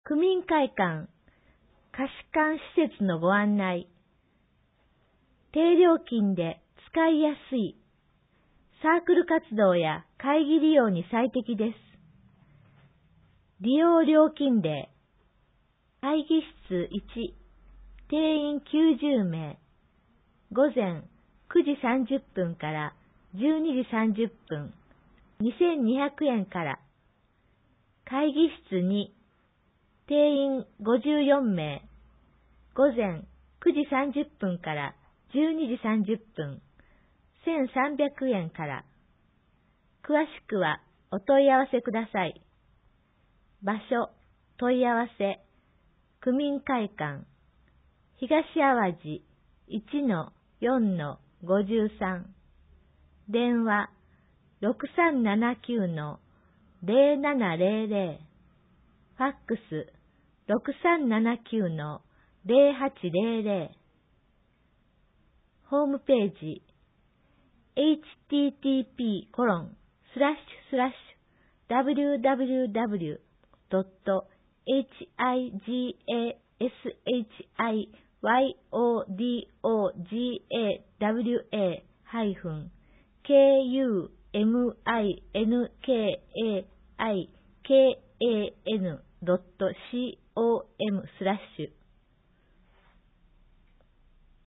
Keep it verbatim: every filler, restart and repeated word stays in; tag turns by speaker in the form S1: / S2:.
S1: 区民会館、貸し館施設のご案内。低料金で使いやすい。サークル活動や会議利用に最適です。利用料金例。会議室いち、定員きゅうじゅうめい。午前くじさんじゅっぷんからじゅうにじさんじゅっぷん、にせんにひゃくえんから。会議室に、定員ごじゅうよんめい。午前くじさんじゅっぷんからじゅうにじさんじゅっぷん、せんさんびゃくえんから。詳しくはお問い合わせください。場所、問い合わせ、区民会館、東淡路 いちのよんのごじゅうさん。電話、ろくさんななきゅうのゼロななゼロゼロ。ファックス、ろくさんななきゅうのゼロはちゼロゼロ。ホームページ、エイチティーティーピーコロンスラッシュスラッシュダブリューダブリューダブリュードットエイチアイジエーエスエイチアイワイオーディーオージーエーダブリューエーハイフンケーユーエムアイエヌケーエーアイケーエーエヌドットコムスラッシュ